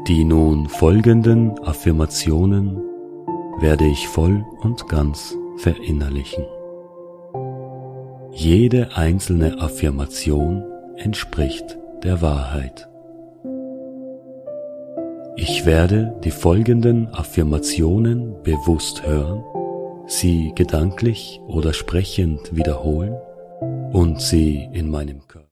Die nun folgenden Affirmationen werde ich voll und ganz verinnerlichen. Jede einzelne Affirmation entspricht der Wahrheit. Ich werde die folgenden Affirmationen bewusst hören, sie gedanklich oder sprechend wiederholen und sie in meinem Körper